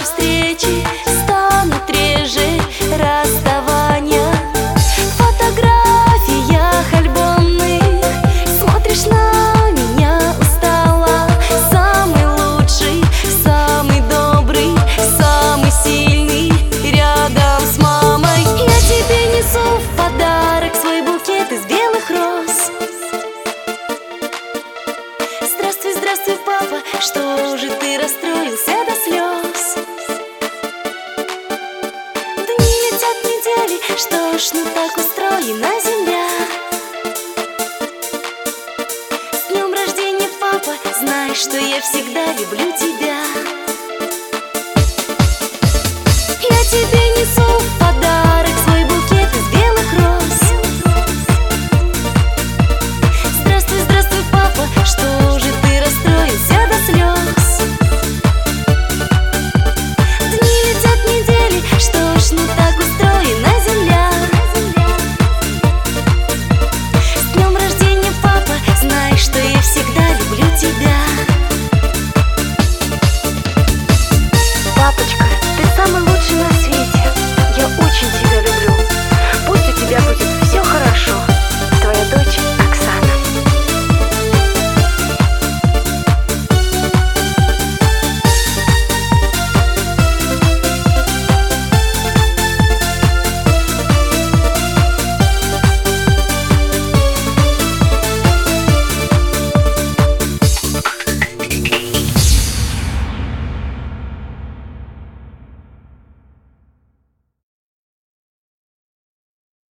Наши встречи станут реже, расставания в фотографиях альбомных. Смотришь на меня устала. Самый лучший, самый добрый, самый сильный рядом с мамой. Я тебе несу в подарок свой букет из белых роз. Здравствуй, здравствуй, папа, что же ты расстроился до слез? Дни летят недели, что ж, ну так устроена земля. С днем рождения, папа, знай, что я всегда люблю тебя.